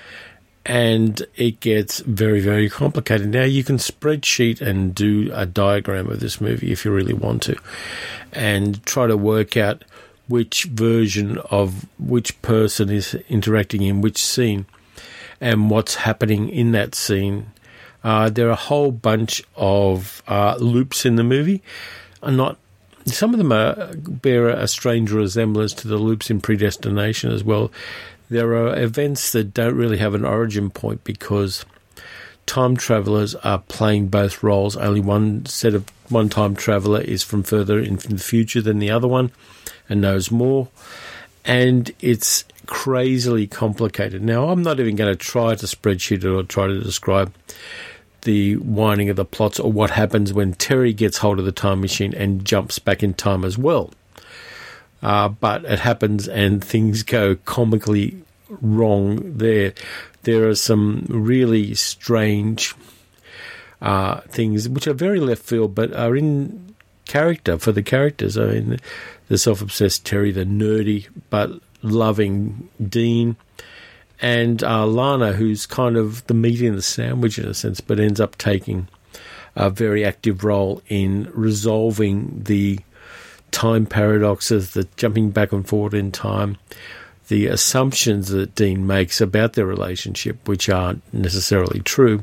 and it gets very, very complicated. Now, you can spreadsheet and do a diagram of this movie if you really want to, and try to work out which version of which person is interacting in which scene and what's happening in that scene. There are a whole bunch of loops in the movie. Some of them bear a strange resemblance to the loops in Predestination as well. There are events that don't really have an origin point because time travelers are playing both roles. Only one time traveler is from further in the future than the other one and knows more. And it's crazily complicated. Now, I'm not even going to try to spreadsheet it or try to describe the winding of the plots or what happens when Terry gets hold of the time machine and jumps back in time as well. But it happens and things go comically wrong there. There are some really strange things which are very left field but are in character for the characters. I mean, the self-obsessed Terry, the nerdy but loving Dean, and Lana, who's kind of the meat in the sandwich in a sense, but ends up taking a very active role in resolving the time paradoxes, the jumping back and forward in time, the assumptions that Dean makes about their relationship, which aren't necessarily true.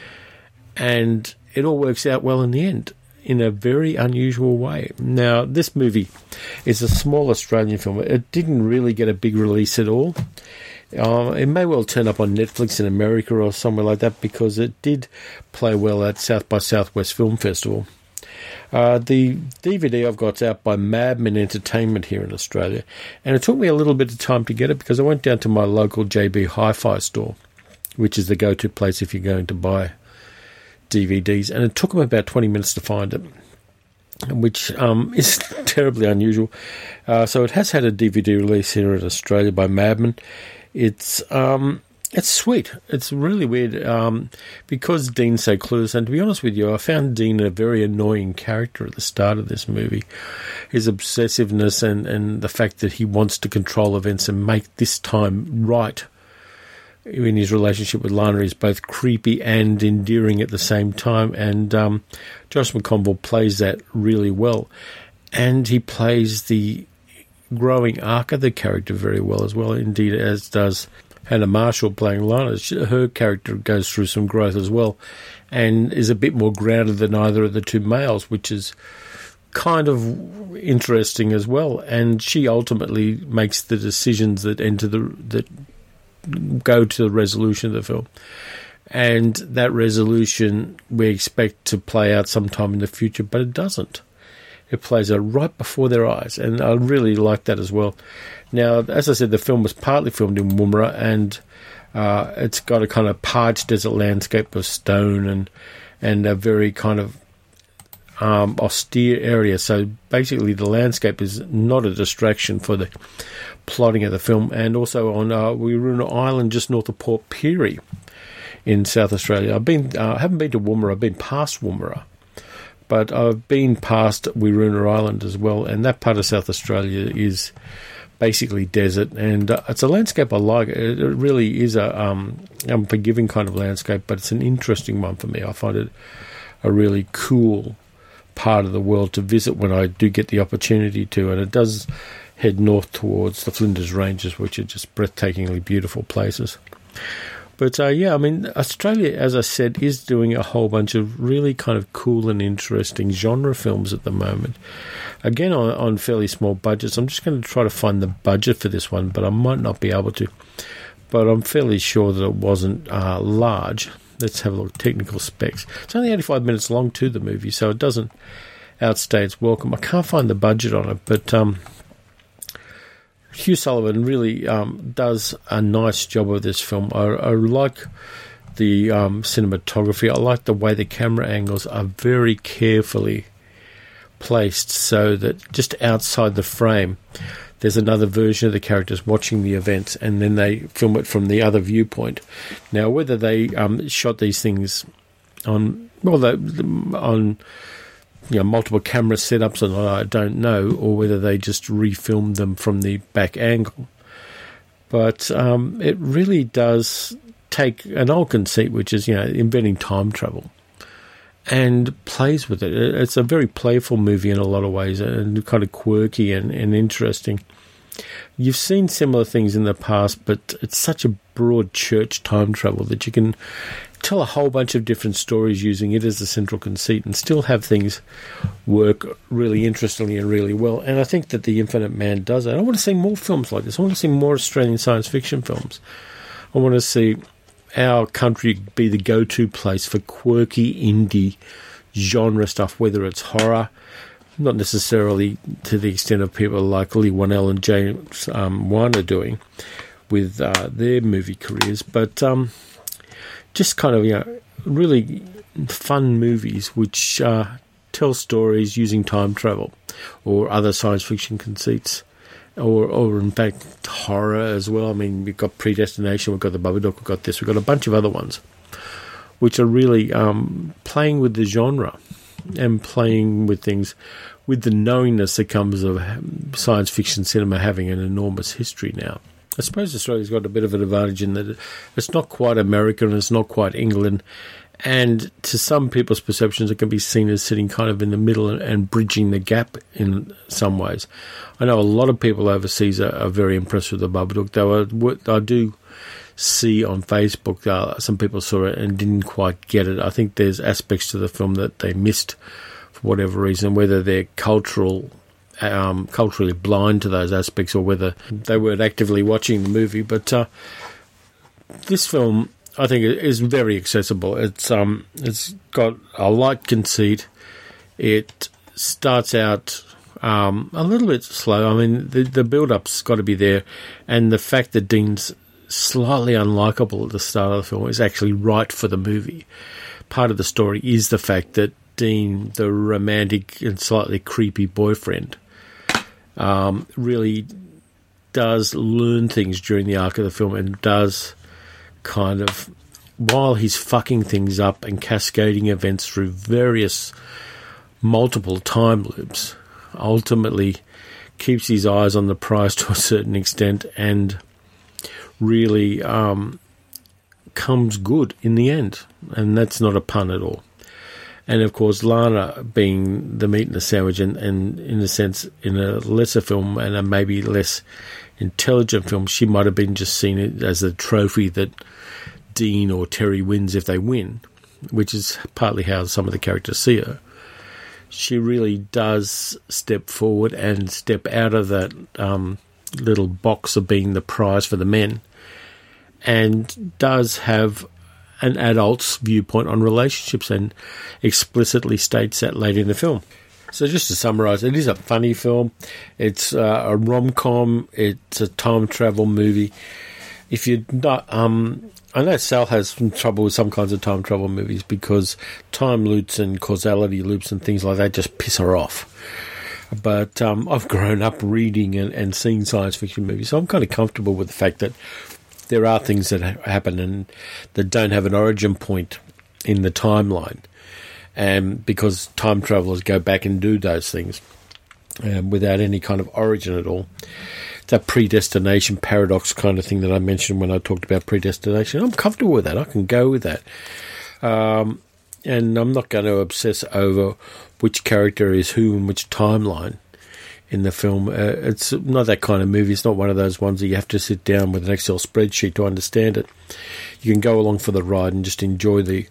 And it all works out well in the end, in a very unusual way. Now, this movie is a small Australian film. It didn't really get a big release at all. It may well turn up on Netflix in America or somewhere like that because it did play well at South by Southwest Film Festival. The DVD I've got's out by Madman Entertainment here in Australia, and it took me a little bit of time to get it because I went down to my local JB Hi-Fi store, which is the go-to place if you're going to buy DVDs, and it took them about 20 minutes to find it, which is terribly unusual. So it has had a DVD release here in Australia by Madman. It's sweet. It's really weird because Dean's so clueless. And to be honest with you, I found Dean a very annoying character at the start of this movie. His obsessiveness and the fact that he wants to control events and make this time right in his relationship with Lana is both creepy and endearing at the same time. And Josh McConville plays that really well. And he plays the growing arc of the character very well as well, indeed, as does Hannah Marshall playing Lana. Her character goes through some growth as well and is a bit more grounded than either of the two males, which is kind of interesting as well. And she ultimately makes the decisions that go to the resolution of the film. And that resolution we expect to play out sometime in the future, but it doesn't. It plays out right before their eyes, and I really like that as well. Now, as I said, the film was partly filmed in Woomera, and it's got a kind of parched desert landscape of stone and a very kind of austere area. So basically the landscape is not a distraction for the plotting of the film. And also we were on an island just north of Port Pirie in South Australia. I haven't been to Woomera. I've been past Woomera, But I've been past Wiruna Island as well, and that part of South Australia is basically desert, and it's a landscape I like. It really is a unforgiving kind of landscape, but it's an interesting one for me. I find it a really cool part of the world to visit when I do get the opportunity to, and it does head north towards the Flinders Ranges, which are just breathtakingly beautiful places. But Australia, as I said, is doing a whole bunch of really kind of cool and interesting genre films at the moment. Again, on fairly small budgets. I'm just going to try to find the budget for this one, but I might not be able to. But I'm fairly sure that it wasn't large. Let's have a look at technical specs. It's only 85 minutes long to the movie, so it doesn't outstay its welcome. I can't find the budget on it, but Hugh Sullivan really does a nice job of this film. I like the cinematography. I like the way the camera angles are very carefully placed so that just outside the frame there's another version of the characters watching the events, and then they film it from the other viewpoint. Now, whether they shot these things on multiple camera setups, and I don't know, or whether they just refilmed them from the back angle. But it really does take an old conceit, which is, inventing time travel, and plays with it. It's a very playful movie in a lot of ways, and kind of quirky and interesting. You've seen similar things in the past, but it's such a broad church time travel that you can tell a whole bunch of different stories using it as the central conceit and still have things work really interestingly and really well. And I think that The Infinite Man does that. I want to see more films like this. I want to see more Australian science fiction films. I want to see our country be the go-to place for quirky indie genre stuff, whether it's horror, not necessarily to the extent of people like Lee Whannell and James Wan are doing with their movie careers, but just kind of, really fun movies which tell stories using time travel or other science fiction conceits, or in fact horror as well. I mean, we've got Predestination, we've got The Babadook, we've got this, we've got a bunch of other ones which are really playing with the genre and playing with things with the knowingness that comes of science fiction cinema having an enormous history now. I suppose Australia's got a bit of an advantage in that it's not quite America and it's not quite England, and to some people's perceptions it can be seen as sitting kind of in the middle and bridging the gap in some ways. I know a lot of people overseas are very impressed with The Babadook, though I do see on Facebook some people saw it and didn't quite get it. I think there's aspects to the film that they missed for whatever reason, whether they're culturally blind to those aspects or whether they weren't actively watching the movie. But this film, I think, is very accessible. It's got a light conceit. It starts out a little bit slow. I mean, the build-up's got to be there, and the fact that Dean's slightly unlikable at the start of the film is actually right for the movie. Part of the story is the fact that Dean, the romantic and slightly creepy boyfriend, really does learn things during the arc of the film and does kind of, while he's fucking things up and cascading events through various multiple time loops, ultimately keeps his eyes on the prize to a certain extent and really comes good in the end. And that's not a pun at all. And, of course, Lana being the meat in the sandwich and in a sense, in a lesser film and a maybe less intelligent film, she might have been just seen it as a trophy that Dean or Terry wins if they win, which is partly how some of the characters see her. She really does step forward and step out of that little box of being the prize for the men and does have an adult's viewpoint on relationships and explicitly states that later in the film. So just to summarise, it is a funny film. It's a rom-com. It's a time travel movie. If you're not... I know Sal has some trouble with some kinds of time travel movies because time loops and causality loops and things like that just piss her off. But I've grown up reading and seeing science fiction movies, so I'm kind of comfortable with the fact that there are things that happen and that don't have an origin point in the timeline. and because time travelers go back and do those things without any kind of origin at all. That predestination paradox kind of thing that I mentioned when I talked about predestination. I'm comfortable with that. I can go with that. And I'm not going to obsess over which character is who and which timeline in the film. It's not that kind of movie. It's not one of those ones that you have to sit down with an Excel spreadsheet to understand it. You can go along for the ride and just enjoy the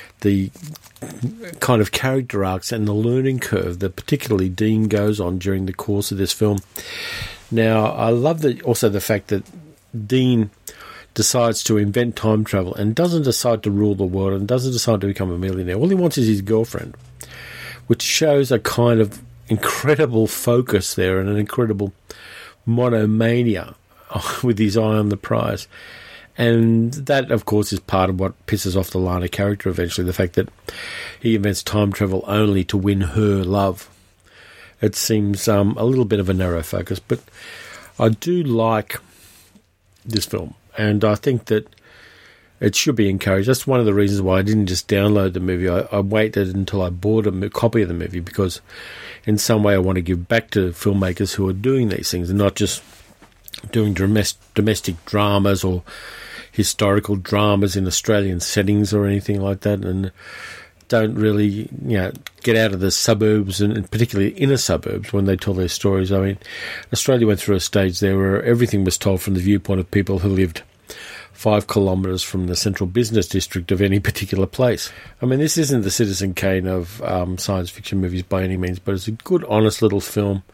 kind of character arcs and the learning curve that particularly Dean goes on during the course of this film. Now, I love also the fact that Dean decides to invent time travel and doesn't decide to rule the world and doesn't decide to become a millionaire. All he wants is his girlfriend, which shows a kind of incredible focus there and an incredible monomania with his eye on the prize. And that, of course, is part of what pisses off the Lana character eventually, the fact that he invents time travel only to win her love. It seems a little bit of a narrow focus, but I do like this film, and I think that it should be encouraged. That's one of the reasons why I didn't just download the movie. I waited until I bought a copy of the movie, because in some way I want to give back to filmmakers who are doing these things and not just doing domestic dramas or historical dramas in Australian settings or anything like that, and don't really, get out of the suburbs, and particularly inner suburbs, when they tell their stories. I mean, Australia went through a stage there where everything was told from the viewpoint of people who lived 5 kilometres from the central business district of any particular place. I mean, this isn't the Citizen Kane of science fiction movies by any means, but it's a good, honest little film.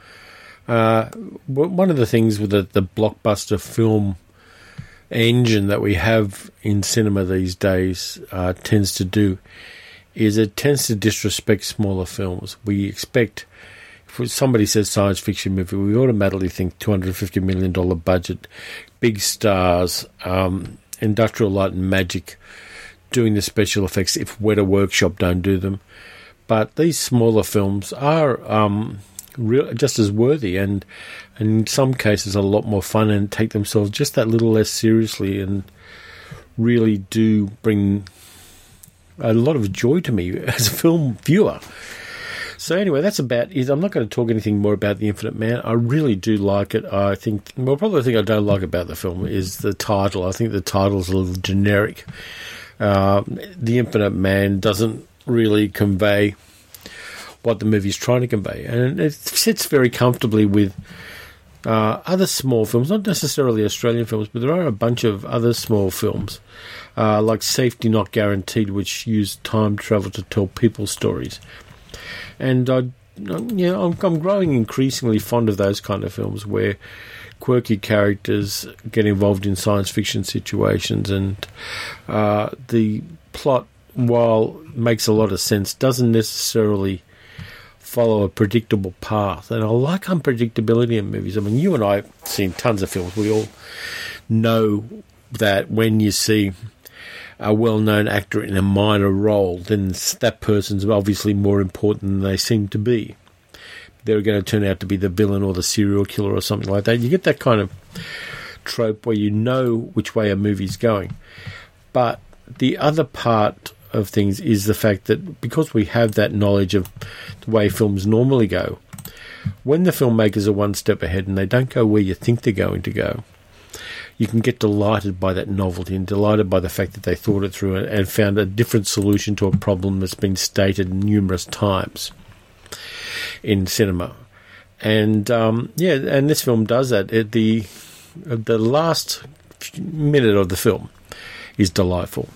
One of the things with the blockbuster film engine that we have in cinema these days tends to do is it tends to disrespect smaller films. We expect, if somebody says science fiction movie, we automatically think $250 million budget, big stars, Industrial Light and Magic doing the special effects if Weta Workshop don't do them. But these smaller films are just as worthy, and in some cases a lot more fun, and take themselves just that little less seriously, and really do bring a lot of joy to me as a film viewer. So anyway, that's about it. I'm not going to talk anything more about The Infinite Man. I really do like it. I think, probably the thing I don't like about the film is the title. I think the title is a little generic. The Infinite Man doesn't really convey what the movie is trying to convey, and it sits very comfortably with other small films, not necessarily Australian films, but there are a bunch of other small films like Safety Not Guaranteed, which use time travel to tell people stories. And I'm growing increasingly fond of those kind of films where quirky characters get involved in science fiction situations, and the plot, while it makes a lot of sense, doesn't necessarily follow a predictable path. And I like unpredictability in movies. I mean, you and I have seen tons of films. We all know that when you see a well-known actor in a minor role, then that person's obviously more important than they seem to be. They're going to turn out to be the villain or the serial killer or something like that. You get that kind of trope where you know which way a movie's going. But the other part of things is the fact that because we have that knowledge of the way films normally go, when the filmmakers are one step ahead and they don't go where you think they're going to go, you can get delighted by that novelty and delighted by the fact that they thought it through and found a different solution to a problem that's been stated numerous times in cinema. And and this film does that. The last minute of the film is delightful.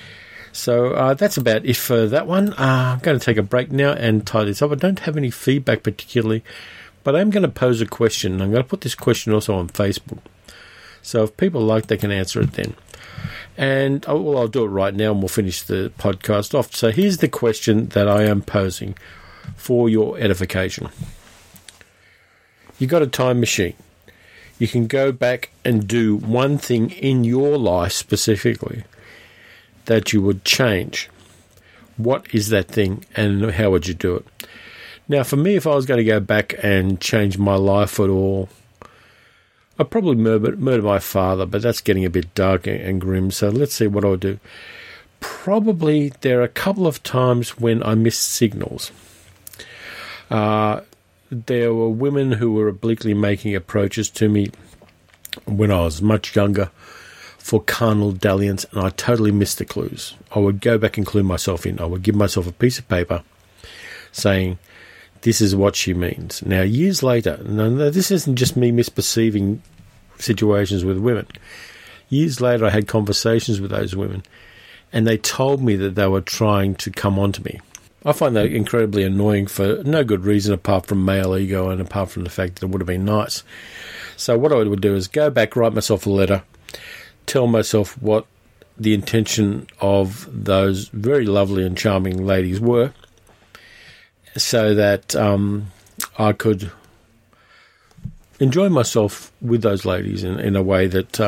So that's about it for that one. I'm going to take a break now and tie this up. I don't have any feedback particularly, but I'm going to pose a question. I'm going to put this question also on Facebook. So if people like, they can answer it then. And I'll do it right now and we'll finish the podcast off. So here's the question that I am posing for your edification. You got a time machine. You can go back and do one thing in your life specifically that you would change. What is that thing and how would you do it? Now, for me, if I was going to go back and change my life at all, I'd probably murder my father, but that's getting a bit dark and grim, so let's see what I'll do. probably there are a couple of times when I missed signals. There were women who were obliquely making approaches to me when I was much younger for carnal dalliance, and I totally missed the clues. I would go back and clue myself in. I would give myself a piece of paper saying, this is what she means. Now, years later, no, this isn't just me misperceiving situations with women. Years later, I had conversations with those women, and they told me that they were trying to come onto me. I find that incredibly annoying for no good reason apart from male ego and apart from the fact that it would have been nice. So what I would do is go back, write myself a letter, tell myself what the intention of those very lovely and charming ladies were, so that I could enjoy myself with those ladies in a way that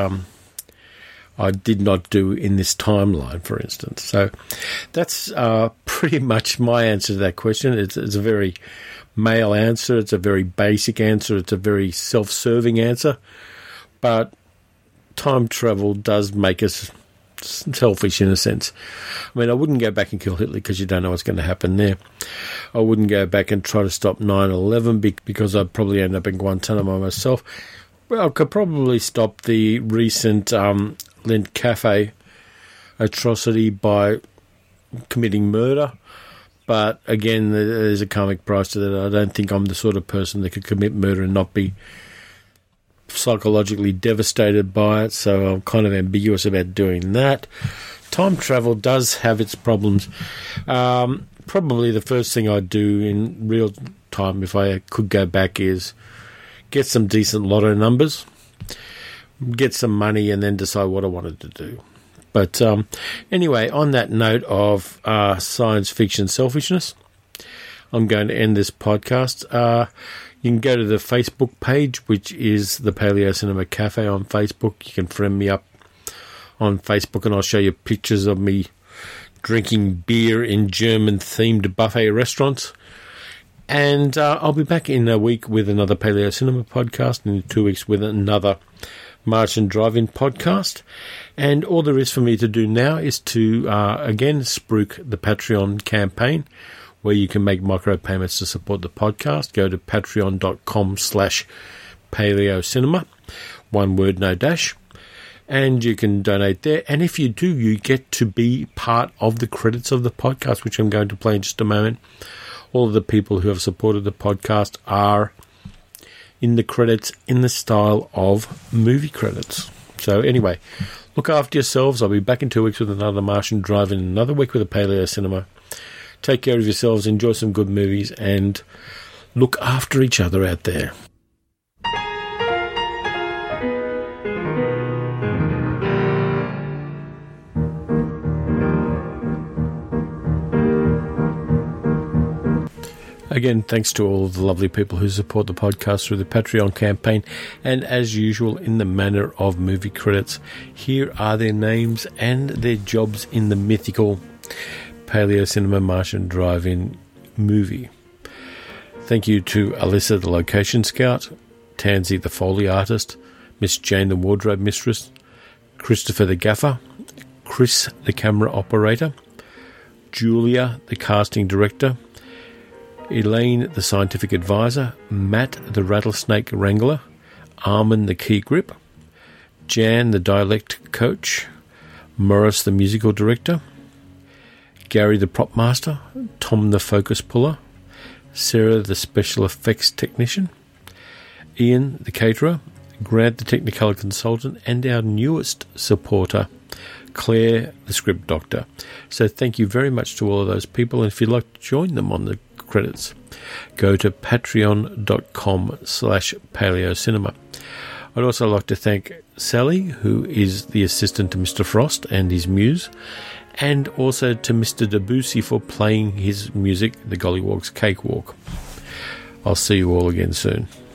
I did not do in this timeline, for instance. So that's pretty much my answer to that question. It's a very male answer. It's a very basic answer. It's a very self-serving answer. But time travel does make us selfish in a sense. I mean, I wouldn't go back and kill Hitler because you don't know what's going to happen there. I wouldn't go back and try to stop 9/11 because I'd probably end up in Guantanamo myself. Well, I could probably stop the recent Lindt Cafe atrocity by committing murder. But again, there's a karmic price to that. I don't think I'm the sort of person that could commit murder and not be psychologically devastated by it, so I'm kind of ambiguous about doing that. Time travel does have its problems. Probably the first thing I'd do in real time if I could go back is get some decent lotto numbers, get some money, and then decide what I wanted to do. But anyway, on that note of science fiction selfishness, I'm going to end this podcast. You can go to the Facebook page, which is the Paleo Cinema Cafe on Facebook. You can friend me up on Facebook, and I'll show you pictures of me drinking beer in German-themed buffet restaurants. And I'll be back in a week with another Paleo Cinema podcast, and in 2 weeks with another Martian Drive-In podcast. And all there is for me to do now is to, again, spruik the Patreon campaign, where you can make micropayments to support the podcast. Go to patreon.com/paleocinema. One word, no dash. And you can donate there. And if you do, you get to be part of the credits of the podcast, which I'm going to play in just a moment. All of the people who have supported the podcast are in the credits in the style of movie credits. So anyway, look after yourselves. I'll be back in 2 weeks with another Martian Drive-In, another week with a Paleo Cinema. Take care of yourselves, enjoy some good movies, and look after each other out there. Again, thanks to all of the lovely people who support the podcast through the Patreon campaign. And as usual, in the manner of movie credits, here are their names and their jobs in the mythical Paleo Cinema Martian Drive-In movie. Thank you to Alyssa, the location scout, Tansy, the Foley artist, Miss Jane, the wardrobe mistress, Christopher, the gaffer, Chris, the camera operator, Julia, the casting director, Elaine, the scientific advisor, Matt, the rattlesnake wrangler, Armin, the key grip, Jan, the dialect coach, Morris, the musical director, Gary, the prop master, Tom, the focus puller, Sarah, the special effects technician, Ian, the caterer, Grant, the technicolor consultant, and our newest supporter, Claire, the script doctor. So thank you very much to all of those people, and if you'd like to join them on the credits, go to patreon.com/paleocinema. I'd also like to thank Sally, who is the assistant to Mr. Frost and his muse, and also to Mr. Debussy for playing his music, the Gollywogs Cakewalk. I'll see you all again soon.